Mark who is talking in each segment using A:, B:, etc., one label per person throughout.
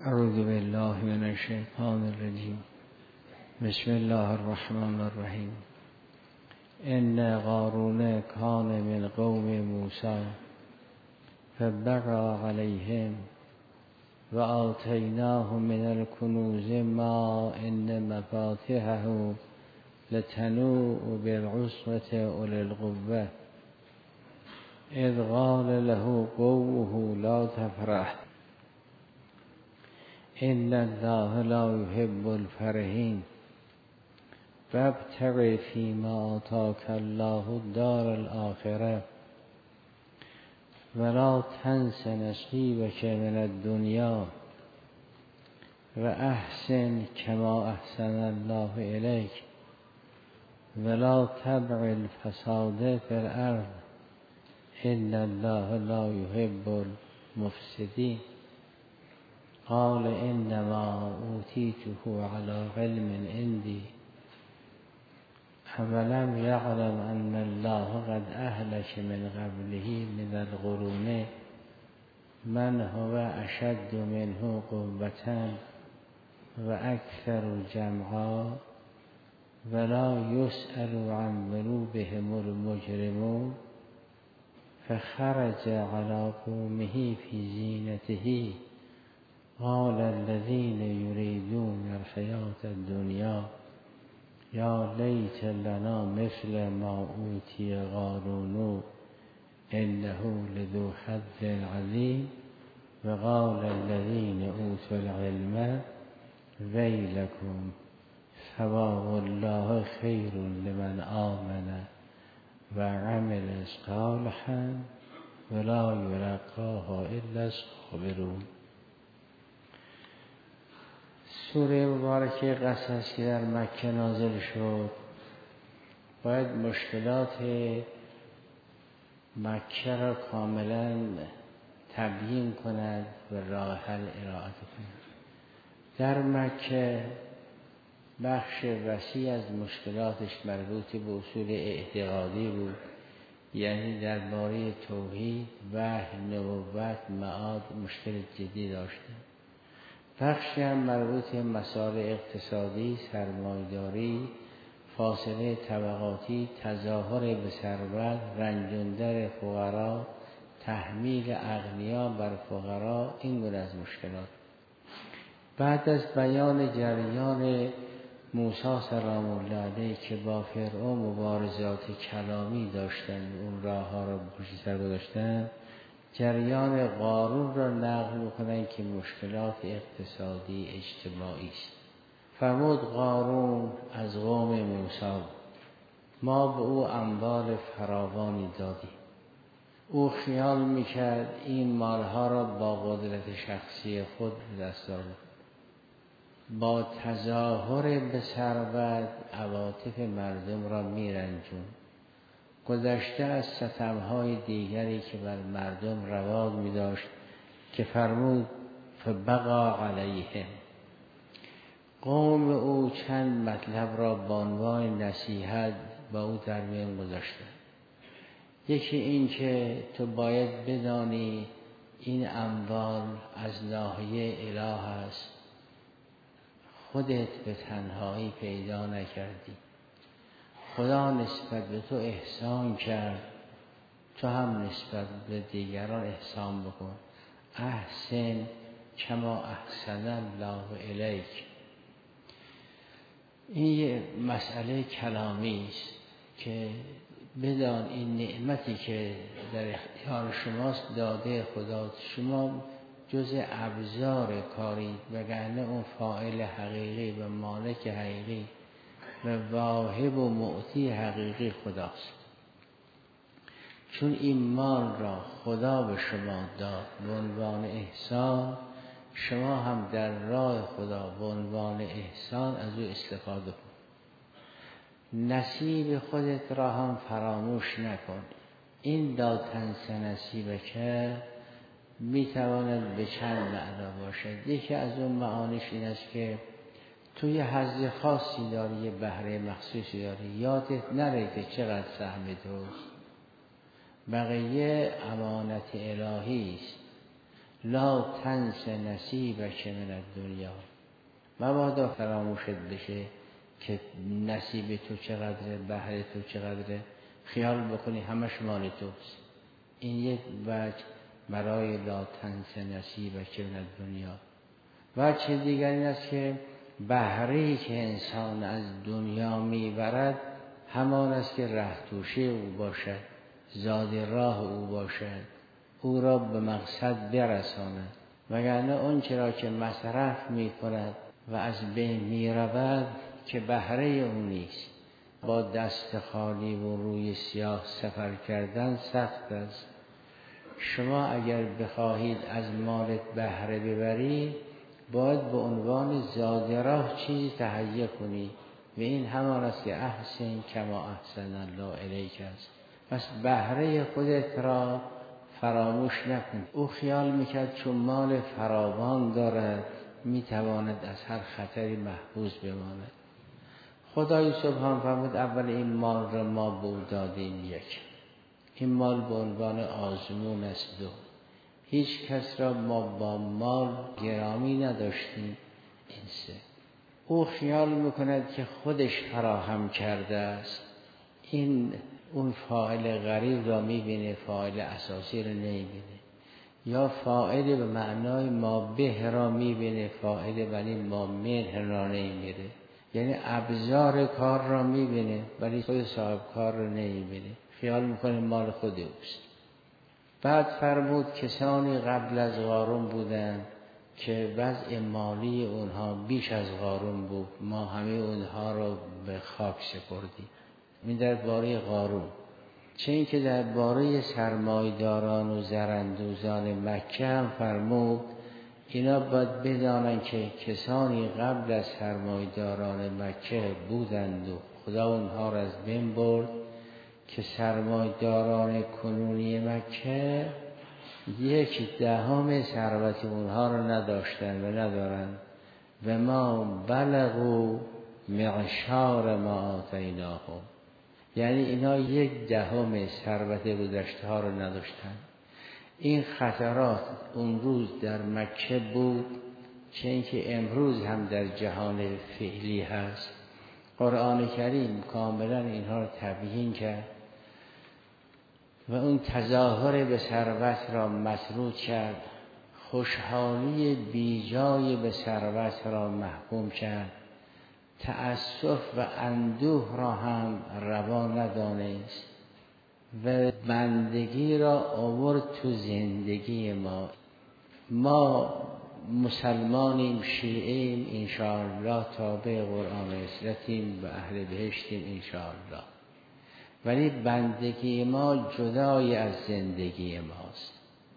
A: اعوذ بالله من الشیطان الرجیم. بسم الله الرحمن الرحیم. ان قارون کان من قوم موسی فبغى علیهم و آتیناه من الکنوز ما ان مفاتحه لتنوء بالعصبة اولی القوة اذ قال له قومه لا تفرح ان الله لا يحب الفرحین وابتغ فیما آتاک الله الدار الآخرة ولا تنس نصیبک من الدنیا و احسن کما احسن الله الیک ولا تبغ الفساد فی الارض ان الله لا يحب المفسدین. قال انما اوتیته على علم عندي اولم یعلم ان الله قد اهلک من قبله من القرون من هو اشد منه قوة و اکثر جمعا ولا یسأل عن ذنوبهم المجرمون فخرج على قومه في زینته قال الذين يريدون الحياة الدنيا يا ليت لنا مثل ما أوتي قارون إنه لذو حظ عظيم وقال الذين أوتوا العلم ويلكم ثواب الله خير لمن آمن وعمل صالحا ولا يلقاها إلا الصابرون. سوره مبارکه قصص که در مکه نازل شد باید مشکلات مکه را کاملا تبیین کند و راه حل ارائه کند. در مکه بخش وسیع از مشکلاتش مربوط به اصول اعتقادی بود، یعنی درباره توحید، وحی، نبوت، معاد مشکل جدی داشته. بخشی هم مربوط به مسائل اقتصادی، سرمایه‌داری، فاصله طبقاتی، تظاهر به ثروت، رنجاندن فقرا، تحمیل اغنیا بر فقرا، این گونه از مشکلات. بعد از بیان جریان موسی سلام الله علیه که با فرعون مبارزات کلامی داشتن، اون راه ها را پشت سر گذاشتن، جریان قارون را نقل میکنن که مشکلات اقتصادی اجتماعی است. فرمود قارون از قوم موسی ما به او اموال فراوانی دادیم. او خیال میکرد این مالها را با قدرت شخصی خود به دست آورد. با تظاهر به ثروت عواطف مردم را میرنجون، گذشته از ستمهای دیگری که بر مردم رواج می داشت که فرمود فبغى علیهم. قوم او چند مطلب را به عنوان نصیحت با او در میان گذاشتند. یکی این که تو باید بدانی این اموال از ناحیه اله است، خودت به تنهایی پیدا نکردی، خدا نسبت به تو احسان کرد، تو هم نسبت به دیگران احسان بکن. احسن کما احسن الله الیک. این یه مسئله کلامی است که بدان این نعمتی که در اختیار شماست داده خدا، شما جز ابزار کاری، وگرنه اون فاعل حقیقی و مالک حقیقی و واهب و معطی حقیقی خداست. چون این مال را خدا به شما داد به عنوان احسان، شما هم در راه خدا به عنوان احسان از او استفاده کن. نصیب خودت را هم فراموش نکن. این لا تنس نصیبک میتواند به چند معنا باشد. یکی از اون معانیش این است که تو یه حظ خاصی داری، یه بهره مخصوصی داری، یادت نره که چقدر سهم توست. بقیه امانت الهی است. لا تنس نصیبک من الدنیا، مبادا فراموشت بشه که نصیب تو چقدره، بهر تو چقدره، خیال بکنی همش مال توست. این یک وجه برای لا تنس نصیبک من الدنیا. وجه دیگر این است که بهره‌ای که انسان از دنیا میبرد همان است که ره توشه او باشد، زاد راه او باشد، او را به مقصد برساند. وگرنه اون چرا که مصرف میکند و از بین میرود که بهره او نیست. با دست خالی و روی سیاه سفر کردن سخت است. شما اگر بخواهید از مالت بهره ببرید باید به عنوان زاد راه چیزی تهیه کنی و این همان است که احسن کما احسن الله الیک است. پس بهره خودت را فراموش نکن. او خیال میکرد چون مال فراوان دارد میتواند از هر خطری محفوظ بماند. خدای سبحان فرمود اول این مال را ما به او دادیم، یک، این مال به عنوان آزمون است، دو، هیچ کس را ما با مال گرامی نداشتیم، این سه. او خیال میکند که خودش فراهم کرده است، این اون فاعل غریب را میبینه، فاعل اساسی را نمیبینه. یا فاعل به معنای ما به را میبینه، فاعل ولی ما منه را نمیبینه. یعنی ابزار کار را میبینه ولی خود صاحب کار را نمیبینه، خیال میکنه مال خود اوست. بعد فرمود کسانی قبل از قارون بودند که وضع مالی اونها بیش از قارون بود، ما همه اونها را به خاک سپردیم. این در باره قارون. چه این که در باره سرمایداران و زراندوزان مکه هم فرمود اینا باید بدانن که کسانی قبل از سرمایداران مکه بودند و خدا اونها را از بین برد که سرمایداران کنونی مکه 1/10 ثروت اونها را نداشتند و ندارند. و ما بلغوا معشار ما آتیناهم، یعنی اینا 1/10 ثروت گذشته ها را نداشتند. این خطرات اون روز در مکه بود، چه اینکه امروز هم در جهان فعلی هست. قرآن کریم کاملا اینها را تبیین کرد و اون تظاهر به ثروت را مسدود کرد، خوشحالی بیجای به ثروت را محکوم کرد، تأسف و اندوه را هم روا ندانست و بندگی را آورد تو زندگی ما. ما مسلمانیم، شیعیم انشاءالله، تابع قرآن اسلامیم و اهل بهشتیم انشاءالله، ولی بندگی ما جدای از زندگی ماست.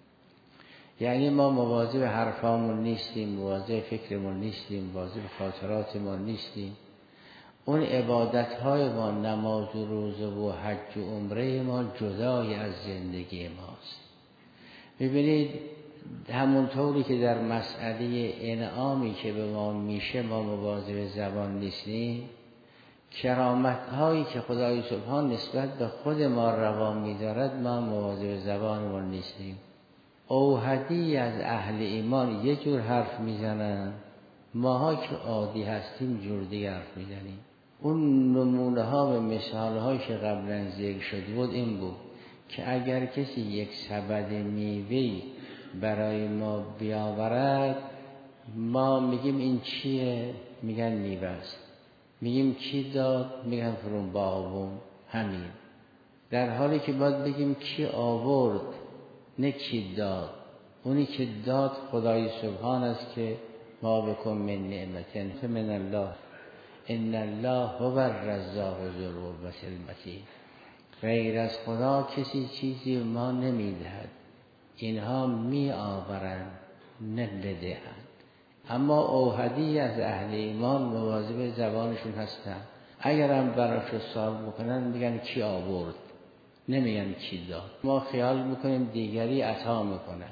A: یعنی ما مواظب حرفامون نیستیم، مواظب فکرمون نیستیم، مواظب خاطراتمون نیستیم. اون عبادتهای ما، نماز و روزه و حج و عمره ما جدای از زندگی ماست. ببینید همونطوری که در مسئله انعامی که به ما میشه ما مواظب زبان نیستیم، کرامت‌هایی که خدای سبحان نسبت به خود ما روا می‌دارد ما مواظب زبانمون نیستیم. اوحدی از اهل ایمان یه جور حرف میزنن، ماها که عادی هستیم جور دیگر حرف میزنیم. اون نمونه ها و مثال هایی که قبلا ذکر شده بود این بود که اگر کسی یک سبد میوه‌ای برای ما بیاورد، ما میگیم این چیه؟ میگن میوه است. میگیم کی داد؟ میگن فرون باغبون. همین. در حالی که باید بگیم کی آورد، نه کی داد. اونی که داد خدای سبحان است که ما بکن من نعمتن فمن الله ان الله هو الرزاق ذو القوة المتین. غیر از خدا کسی چیزی ما نمیدهد، اینها می آورند نه بدهند. اما اوحدی از اهل ایمان مواظب زبانشون هستن، اگرم براشو سوال بکنن میگن کی آورد، نمیگن کی داد. ما خیال میکنیم دیگری عطا میکنن.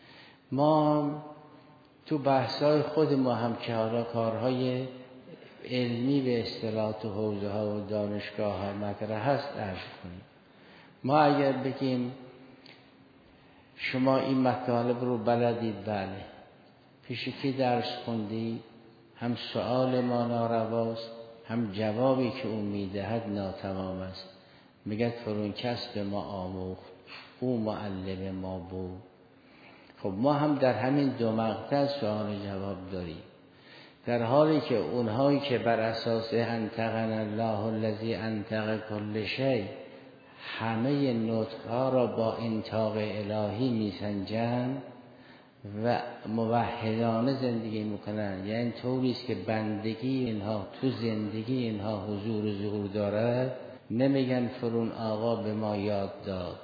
A: ما تو بحثای خود ما هم که حالا کارهای علمی به اصطلاحات و حوزه ها و دانشگاه ها مطرح هست عرض کنیم. ما اگر بگیم شما این مطالب رو بلدید؟ بله. پیش کی درس خوندید؟ هم سؤال ما نارواست، هم جوابی که او میدهد ناتمام است. میگه فرون کس به ما آموخت، او معلم ما بود. خب ما هم در همین دو مقطع سؤال جواب داریم، در حالی که اونهایی که بر اساس انطقنا الله الذی انطق کل شیء همه نطقها را با انطاق الهی میسنجند و موحدانه زندگی میکنن، یعنی طوری است که بندگی اینها تو زندگی اینها حضور و ظهور دارد، نمیگن فرون آقا به ما یاد داد.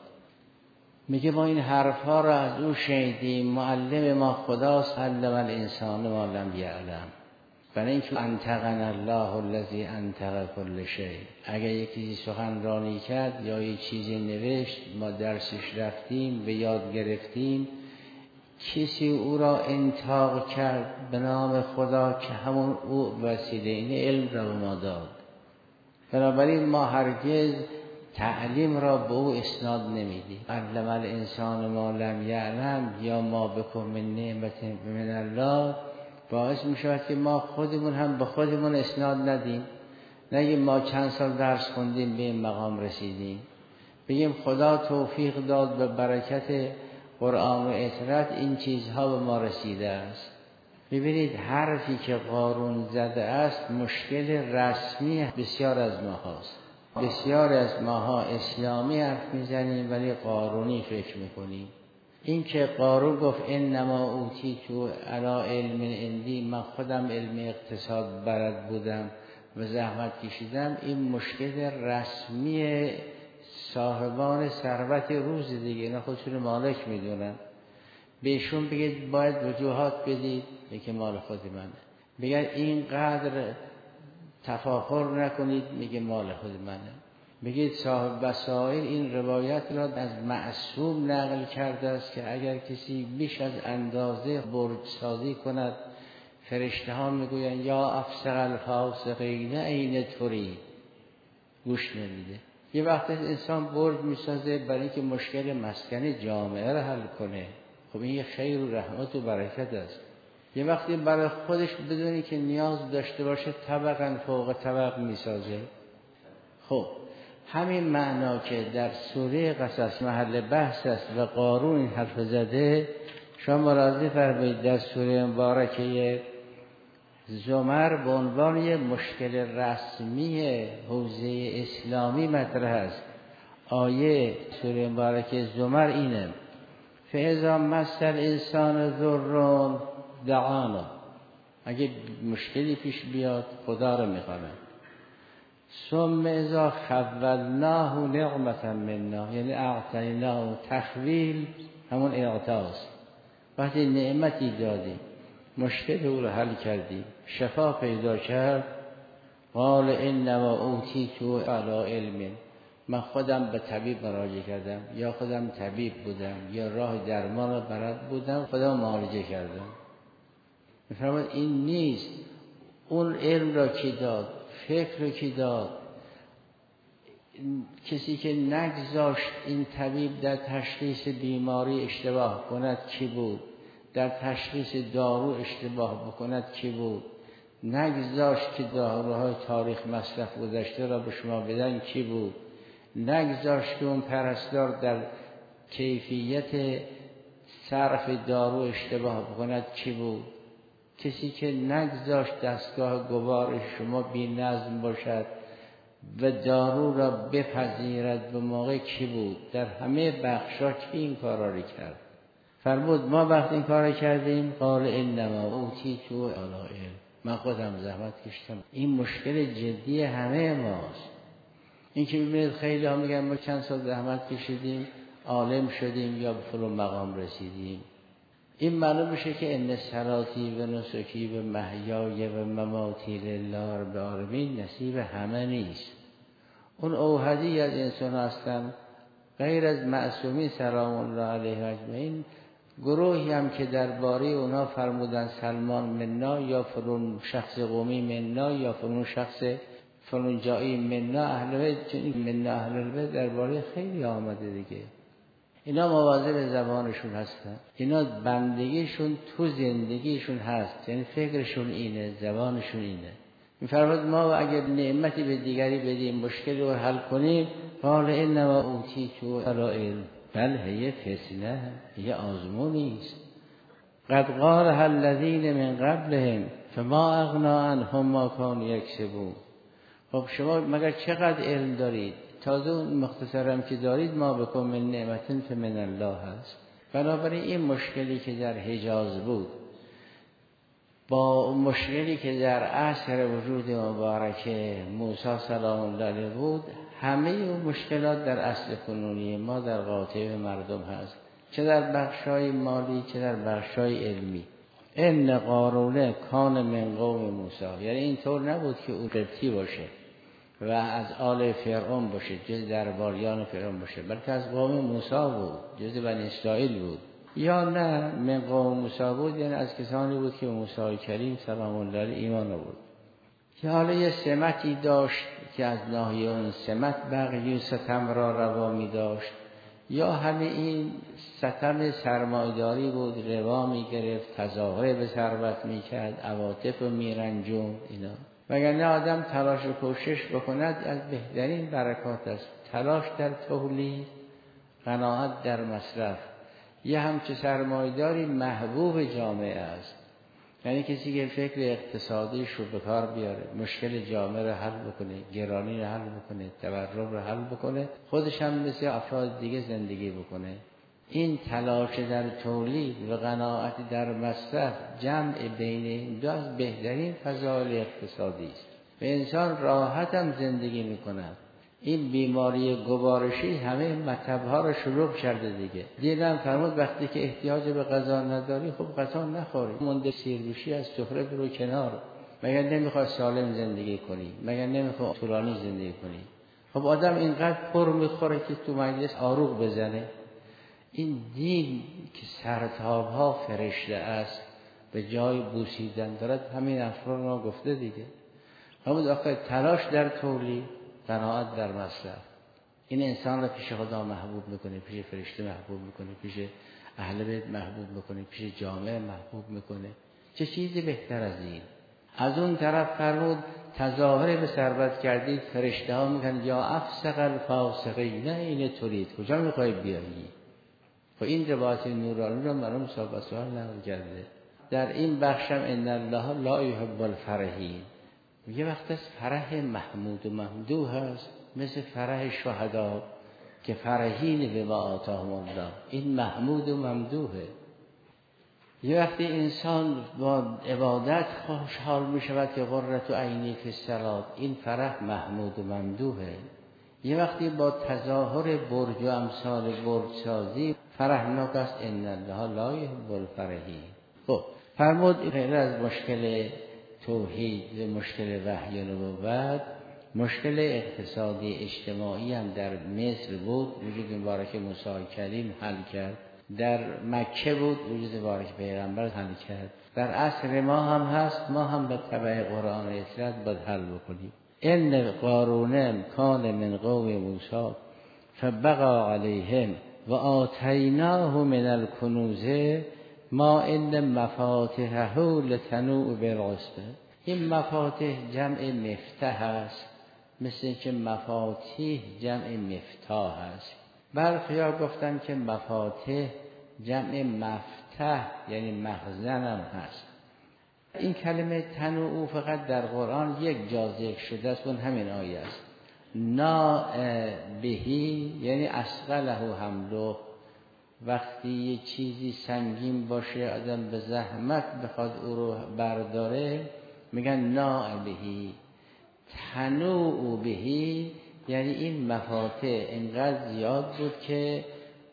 A: میگه ما این حرفها را از او شنیدیم، معلم ما خداست، علم الانسان ما لم یعلم. برای اینکه انطقنا الله الذی انطق کل شیء، اگر یکی سخنرانی کرد یا یک چیزی نوشت ما درسش رفتیم و یاد گرفتیم، کسی او را انطاق کرد به نام خدا که همون او وسیله این علم را به ما داد. بنابراین ما هرگز تعلیم را به او اسناد نمیدیم. علم الانسان ما لم یعلم یا ما بکن من نعمت من الله باعث می شود که ما خودمون هم به خودمون اسناد ندیم، نگیم ما چند سال درس خوندیم به این مقام رسیدیم، بگیم خدا توفیق داد به برکت قرآن و اطاعت این چیزها به ما رسیده است. ببینید حرفی که قارون زده است مشکل رسمی بسیار از ما هاست. بسیار از ماها اسلامی حرف میزنیم ولی قارونی فکر میکنیم. این که قارون گفت انما اوتیتو علی علم عندی، من خودم علم اقتصاد بلد بودم و زحمت کشیدم، این مشکل رسمی صاحبان ثروت روز دیگه، اینا خودشون مالک میدونن. بهشون بگید باید وجوهات بدید، میگه مال خود منه. بگید اینقدر تفاخر نکنید، میگه مال خود منه. بگید صاحب وسائل این روایت را از معصوم نقل کرده است که اگر کسی بیش از اندازه برج سازی کند فرشته ها میگویند یا افسق الفاسقین این ترید، گوش نمیده. یه وقت انسان برج میسازه برای اینکه مشکل مسکن جامعه را حل کنه، خب این یه خیر و رحمت و برکت است. یه وقتی برای خودش بدونی که نیاز داشته باشه طبقاً فوق طبق میسازه. خب همین معنا که در سوره قصص محل بحث است و قارون این حرف زده، شما ملاحظه فرمایید در سوره مبارکه زمر به عنوان یک مشکل رسمی حوزه اسلامی مطرح است. آیه سوره مبارکه زمر اینه: فاذا مس الانسان ضر دعانا، اگه مشکلی پیش بیاد خدا رو میخوانه. ثم اذا خولناه نعمتا منا، یعنی اعطیناه، تخویل همون اعطاست، وقتی نعمتی دادیم مشکل او رو حل کردیم شفا پیدا کرد، قال انما اوتیتو علی علم، من خودم به طبیب مراجعه کردم یا خودم طبیب بودم یا راه درمان رو بلد بودم خودم معالجه کردم. میفرماید این نیست. اون علم را کی داد؟ فکر را کی داد؟ کسی که نگذاشت این طبیب در تشخیص بیماری اشتباه کند کی بود؟ در تشخیص دارو اشتباه بکند کی بود؟ نگذاشت که داروهای تاریخ مصرف گذشته را به شما بدن کی بود؟ نگذاشت که اون پرستار در کیفیت صرف دارو اشتباه بکند کی بود؟ کسی که نگذاشت دستگاه گوار شما بی نظم باشد و دارو را بپذیرد به موقع کی بود؟ در همه بخشا کی این کارا را کرد؟ فرمود ما وقت این کار کردیم قال انما اوتیتو علی علم، من خودم زحمت کشیدم. این مشکل جدی همه ماست. این که ببینید خیلی ها میگن ما چند سال زحمت کشیدیم عالم شدیم یا به فلان مقام رسیدیم. این معلوم میشه که ان صلاتی و نسکی و محیای و مماتی لله رب العالمین نصیب همه نیست. اون اوحدی از انسان هستن غیر از معصومین سلام الله علیه اجمعین، گروهی هم که درباره اونا فرمودن سلمان منا یا فلان شخص قومی منا یا فلان شخص فلان جایی منا اهل بیت، منا اهل بیت درباره خیلی آمده دیگه. اینا مواظب زبانشون هستن، اینا بندگیشون تو زندگیشون هست، یعنی فکرشون اینه، زبانشون اینه. می‌فرماد ما اگر نعمتی به دیگری بدیم، مشکلی رو حل کنیم، قال انما اوتیتو علی علم، بل هی فتنه، یه آزمونی است. قد قالها الذین من قبلهم فما اغنی عنهم ما کانوا یکسبون. خب شما مگر چقدر علم دارید؟ تازه اون مختصرم که دارید ما بکن من نعمت فمن الله هست. بنابراین این مشکلی که در حجاز بود با مشکلی که در عصر وجود مبارک موسی سلام الله علیه بود، همه اون مشکلات در اصل کنونی ما در قاطع مردم هست، چه در بخشای مالی چه در بخشای علمی. ان قارون کان من قوم موسی، یعنی اینطور نبود که او قبطی باشه و از آل فرعون باشه، جز درباریان فرعون باشه، بلکه از قوم موسی بود، جز بنی اسرائیل بود. یا نه من قوم موسی بود، یعنی از کسانی بود که موسی کریم سلام الله علیه ایمان بود، که حالا یه سمتی داشت که از ناحیه اون سمت بقیه ستم را روا می داشت، یا همه این ستم سرمایداری بود، روا می گرفت، تظاهر به ثروت می کرد، عواطف می رنجوند اینا. وگرنه آدم تلاش و کوشش بکند از بهترین برکات است. تلاش در تولید، قناعت در مصرف. یه همچه سرمایداری محبوب جامعه است، یعنی کسی که فکر اقتصادیش رو به کار بیاره، مشکل جامعه رو حل بکنه، گرانی رو حل بکنه، تورم رو حل بکنه، خودش هم مثل افراد دیگه زندگی بکنه. این تلاش در تولید و قناعت در مصرف، جمع بین این دو از بهترین فضایل اقتصادی است و انسان راحت هم زندگی میکند. این بیماری گوارشی همه مطب‌ها رو شلوغ کرده دیگه. دیدم فرمود وقتی که احتیاج به غذا نداری، خب غذا نخوری، مونده سیربوشی از سفره برو کنار. مگر نمیخواد سالم زندگی کنی؟ مگر نمیخواد طولانی زندگی کنی؟ خب آدم اینقدر پر میخوره که تو مجلس آروغ بزنه. این دین که سرتاب‌ها فرشته است به جای بوسیدن دارد، همین افراد را گفته دیگه. همون آخر تلاش در تولید، قناعت در مصرف، این انسان را پیش خدا محبوب میکنه، پیش فرشته محبوب میکنه، پیش اهل بیت محبوب میکنه، پیش جامعه محبوب میکنه. چه چیزی بهتر از این؟ از اون طرف فرمود تظاهر به ثروت کردید، فرشته ها میگن یا افسق الفاسقین، نه این تولید کجا میخوای بیایی؟ و این روایت نورانی رو مرحوم صاحب سوال نقل کرده. در این بخشم ان الله لا یحب الفرحین، یه وقت از فرح محمود و ممدوح هست، مثل فرح شهدا که فرحین به ما آتاهم الله، این محمود و ممدوحه. یه وقتی انسان با عبادت خوشحال می شود که قرة عینی فی الصلاة، این فرح محمود و ممدوحه. یه وقتی با تظاهر برج و امثال برج سازی فرحناک است، ان الله لا یحب الفرحین. خب فرمود غیر از مشکل توحید و مشکل وحی و نبوت، مشکل اقتصادی اجتماعی هم در مصر بود، وجود مبارک موسی کریم حل کرد. در مکه بود، وجود مبارک پیغمبر حل کرد. در عصر ما هم هست، ما هم به تبع قرآن و اطلاعات باید حل بکنیم. ان قارون کان من قوم موسی فبغى علیهم و آتیناه من الکنوز ما ان مفاتحه لتنوء بالعصبه. این مفاتح جمع مفتاح است، مثل که مفاتیح جمع مفتاح است. برخی‌ها گفتن که مفاتح جمع مفتح یعنی مخزن هم هست. این کلمه تنوع فقط در قرآن یک جا ذکر شده است، اون همین آیه است. نا بهی یعنی اثقله حمله، وقتی یه چیزی سنگین باشه آدم به زحمت بخواد او رو برداره میگن نا بهی. تنوع بهی یعنی این مفاتح اینقدر زیاد بود که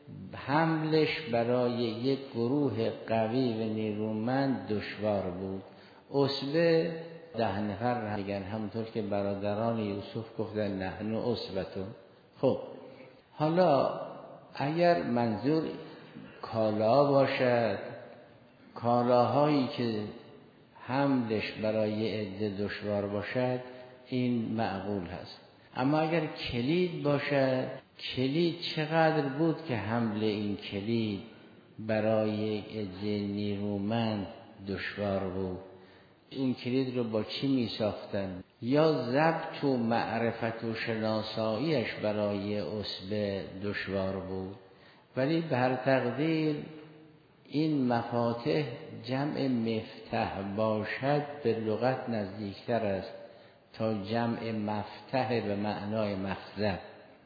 A: حملش برای یک گروه قوی و نیرومند دشوار بود. عصبه 10 نفر میگن، همونطور که برادران یوسف گفتن نحن عصبتون. خب حالا اگر منظور کالا باشد، کالاهایی که حملش برای عده دشوار باشد، این معقول هست. اما اگر کلید باشد کلید چقدر بود که حمل این کلید برای عده نیرومند دشوار بود. این کلید رو با چی می ساختن؟ یا ضبط و معرفت و شناساییش برای عصبه دشوار بود، ولی به هر تقدیر این مفاتح جمع مفتح باشد به لغت نزدیکتر است تا جمع مفتح به معنای مخزن.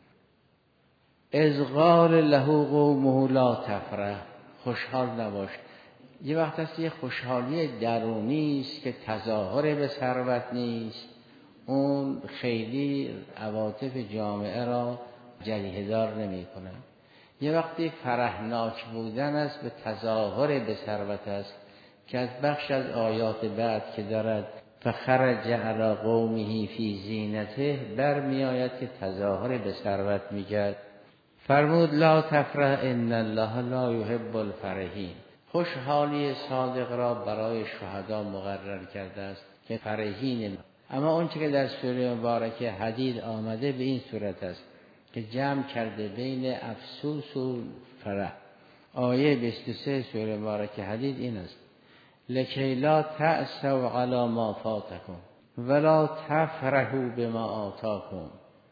A: اذ قال له قومه لا تفرح، خوشحال نباش. یه وقت هست یه خوشحالی درونی است که تظاهر به ثروت نیست، اون خیلی عواطف جامعه را جریحه دار نمی کنه. یه وقتی فرحناک بودن است به تظاهر به ثروت است که از بخش از آیات بعد که دارد فخرج علی قومه فی زینته برمی آید که تظاهر به ثروت میکرد. فرمود لا تفرح ان الله لا یحب الفرحین. خوشحالی صادق را برای شهدا مقرر کرده است که فرحین. اما اون که در سوره مبارکه حدید آمده به این صورت است که جمع کرده بین افسوس و فرح. آیه 23 سوره مبارکه حدید این است لکی لا تأسوا علی ما فاتکم ولا تفرحوا بما آتاکم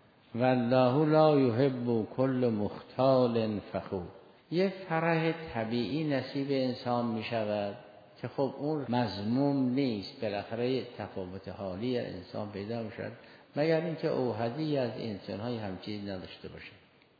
A: والله لا یحب کل مختال فخور. یه فرح طبیعی نصیب انسان می شود که خب اون مذموم نیست، بالاخره تفاوت حالی انسان پیدا می شود مگر اینکه اوحدی از انسان‌های همچیز نداشته باشه.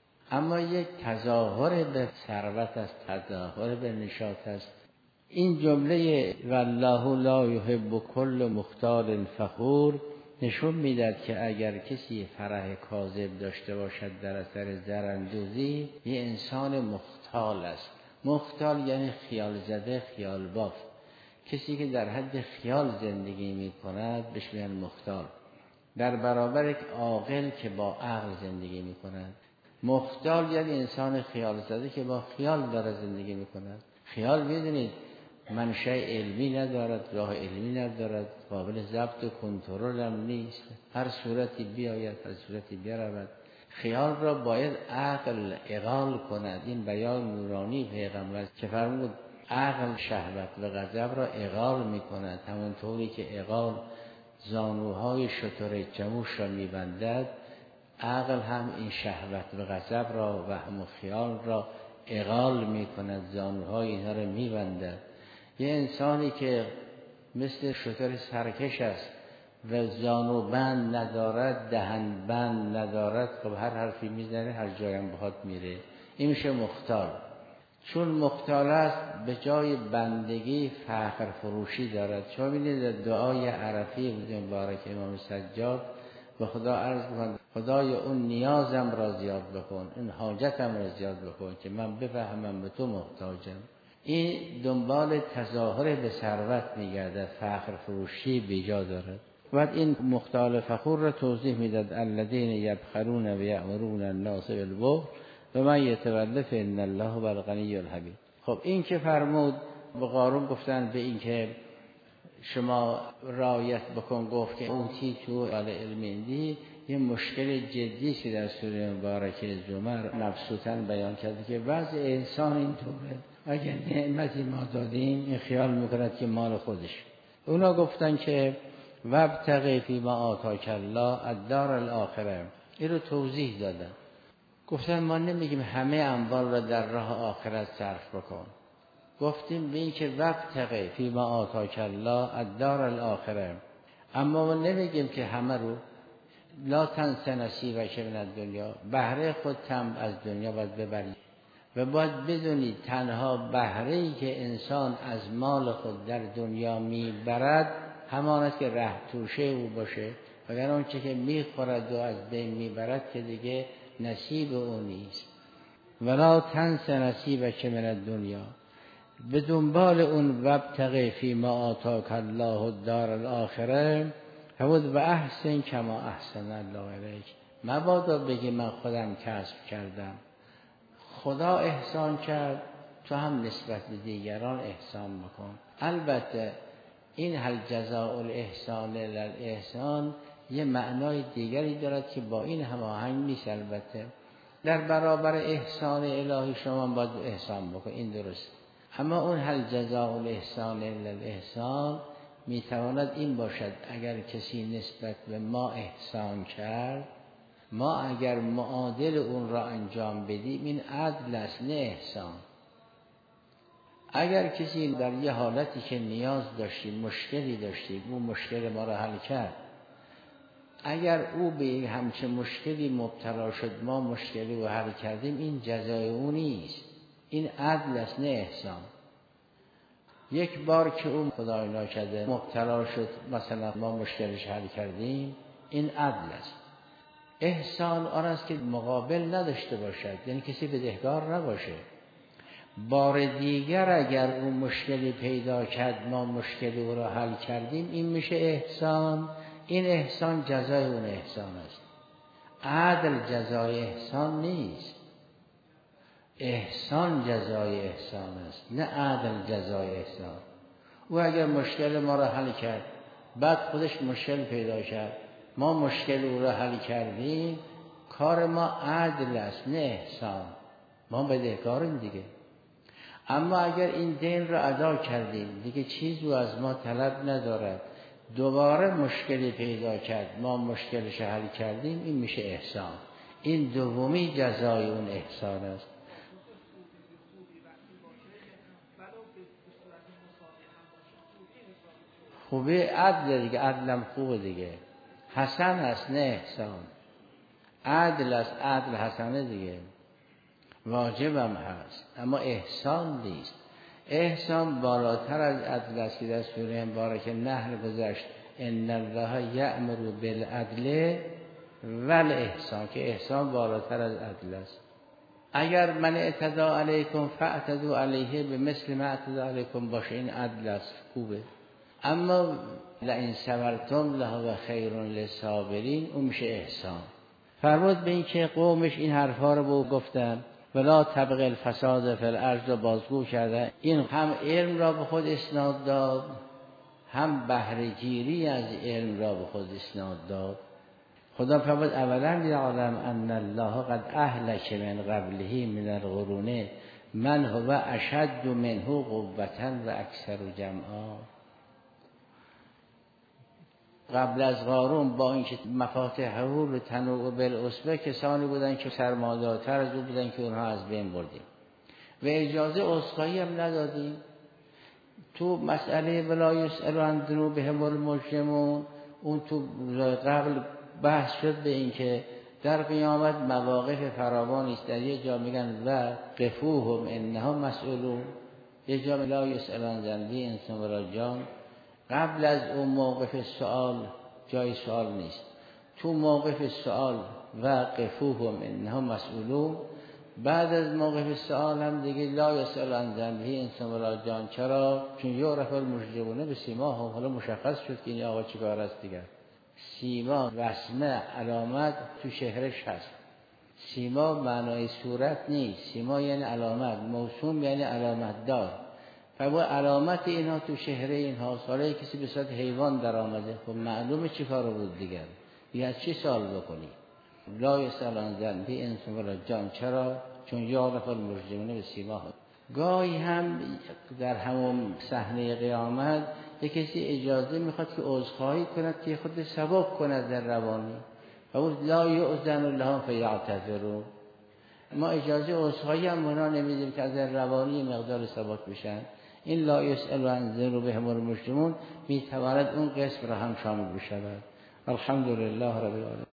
A: اما یک تظاهر به ثروت است، تظاهر به نشاط است. این جمله والله لا یحب کل مختال فخور نشون میداد که اگر کسی فرح کاذب داشته باشد در اثر زراندوزی، یه انسان مختال است. مختال یعنی خیال زده، خیال باف. کسی که در حد خیال زندگی می کند بهش میگن مختال، در برابر یک عاقل که با عقل زندگی می کند. مختال یعنی انسان خیال زده که با خیال داره زندگی می کند. خیال میدونید منشأ علمی ندارد، راه علمی ندارد، قابل ضبط و کنترل هم نیست، هر صورتی بیاید هر صورتی برود. خیال را باید عقل اغال کند. این بیان نورانی پیغمبر که فرمود عقل شهوت و غضب را اغال می کند، همونطوری که اغال زانوهای شتر جموش را می بندد، عقل هم این شهوت و غضب را و هم خیال را اغال می کند، زانوهای اینها را می بندد. یه انسانی که مثل شتر سرکش است و زانو بند ندارد، دهن بند ندارد، خب هر حرفی میزنه هر جایم بخواد میره، این میشه مختال. چون مختال است به جای بندگی فخر فروشی دارد. شما می‌بینید دعای عرفی مبارک امام سجاد به خدا عرض می‌کند خدای اون نیازم را زیاد بکن، این حاجتم را زیاد بکن که من بفهمم به تو محتاجم. این دنبال تظاهر به ثروت می‌گردد، فخر فروشی بیجا دارد. بعد این مختال فخور را توضیح میداد الذین یبخلون و یأمرون الناس بالبخل و من یتول فإن الله هو الغنی الحمید. خب این که فرمود به قارون گفتن به این که شما رعایت بکن، گفت که اوتی تو علم اندی، یه مشکل جدی که در سوره مبارکه زمر مبسوطاً بیان کرده که وضع انسان اینطوره، اگر نعمتی ما دادیم این خیال میکند که مال خودش. اونا گفتن که وابتغ فیما آتاک الله الدار الاخره، این رو توضیح دادن. گفتن ما نمیگیم همه اموال را در راه آخرت صرف بکن، گفتیم به این که وابتغ فیما آتاک الله الدار الاخره، اما ما نمیگیم که همه رو لا تنس نصیبک من الدنیا، بهره خودت از دنیا باید ببری. و باید بدونید تنها بهره‌ای که انسان از مال خود در دنیا میبرد همان است که ره توشه او باشه، وگر آنچه که میخورد و از بین میبرد که دیگه نصیب او نیست. ولا تنس نصیبک من الدنیا، به دنبال اون وابتغ فیما آتاک الله الدار الاخره و احسن کما احسن الله الیک. مبادا بگی من خودم کسب کردم، خدا احسان کرد، تو هم نسبت به دیگران احسان بکن. البته این هل جزاء الاحسان الا الاحسان یه معنای دیگری دارد که با این هماهنگ نیست. البته در برابر احسان الهی شما باید احسان بکن، این درست. اما اون هل جزاء الاحسان الا الاحسان میتواند این باشد اگر کسی نسبت به ما احسان کرد، ما اگر معادل اون را انجام بدیم این عدل است نه احسان. اگر کسی در یه حالتی که نیاز داشتیم، مشکلی داشتیم، اون مشکل ما را حل کرد، اگر او به همچه مشکلی مبتلا شد ما مشکلی رو حل کردیم، این جزای او نیست، این عدل است نه احسان. یک بار که اون خدای ناکرده مبتلا شد مثلا ما مشکلش حل کردیم، این عدل است. احسان آن است که مقابل نداشته باشد، یعنی کسی بدهکار نباشه. بار دیگر اگر اون مشکلی پیدا کرد ما مشکلی او را حل کردیم، این میشه احسان. این احسان جزای اون احسان است. عدل جزای احسان نیست، احسان جزای احسان است نه عدل جزای احسان. او اگر مشکل ما را حل کرد بعد خودش مشکل پیدا کرد، ما مشکل او را حل کردیم، کار ما عدل است نه احسان، ما بدهکاریم دیگه. اما اگر این دین را ادا کردیم دیگه چیزی از ما طلب ندارد، دوباره مشکلی پیدا کرد ما مشکلش حل کردیم، این میشه احسان. این دومی جزای اون احسان است. خوبه عدل دیگه، عدلم خوبه دیگه، حسن است نه احسان. عدل است، عدل حسنه دیگه، واجبم هست، اما احسان نیست. احسان بالاتر از عدل است که در سوره مبارکه نحل گذشت ان الله یأمر بالعدل والاحسان، که احسان بالاتر از عدل است. اگر من اعتدی علیکم فاعتدوا علیه بمثل ما اعتدی علیکم باشه، این عدل است، خوبه. اما لئن صبرتم لهو خیر للصابرین، اون میشه احسان. فرمود به این که قومش این حرفا رو گفتن ولا تبغ الفساد فی الارض رو بازگو کرده. این هم علم را به خود اسناد داد، هم بهره گیری از علم را به خود اسناد داد. خدا فرمود اولا یعلم ان الله قد اهلک من قبله من القرون من هو اشد منه قوة و اکثر جمعا. قبل از قارون با اینکه مفاتیحه رو تنوع بالعصبه کسانی بودن که سرمایه‌دارتر از او بودن که اونها از بین بردیم و اجازه عذرخواهی هم ندادیم. تو مسئله ولا یسأل عن ذنوبهم المجرمون، اون تو قبل بحث شد به این که در قیامت مواقف فراوانی است. در یه جا میگن و قفوهم انهم مسئولون، یه جا لا یسأل عن ذنبی انسان ولا جان. قبل از اون موقف سوال جای سوال نیست، تو موقف سوال و قفوهم انهم مسئولون. بعد از موقف سوال هم دیگه لا یسأل عن ذنبه انسان ولا جان. چرا؟ چون یعرف المجرمون بسیماهم. حالا مشخص شد که این آقا چیکار است دیگر. سیما رسمه علامت تو شهرش هست. سیما معنای صورت نیست، سیما یعنی علامت، موسوم یعنی علامت دار. و علامت اینها تو شهره اینها. حالا کسی به صورت حیوان در آمده، خب معلومه چی کارو بود دیگر، دیگه از چی سوال بکنی؟ لا یسأل عن ذنبه انسان ولا جان. چرا؟ چون یعرف المجرمون بسیماهم. گاهی هم در همون صحنه قیامت یک کسی اجازه میخواد که عذرخواهی کند که خود سبب کند در روانی، و اون لا یؤذن لهم فیعتذرون. ما اجازه عذرخواهی هم اونا نمیدیم که از روانی مقدار ثبات بشن. این لا یسأل عن ذنوبهم المجرمون میتواند اون قسم را هم شامل بشود. الحمدلله رب العالمین.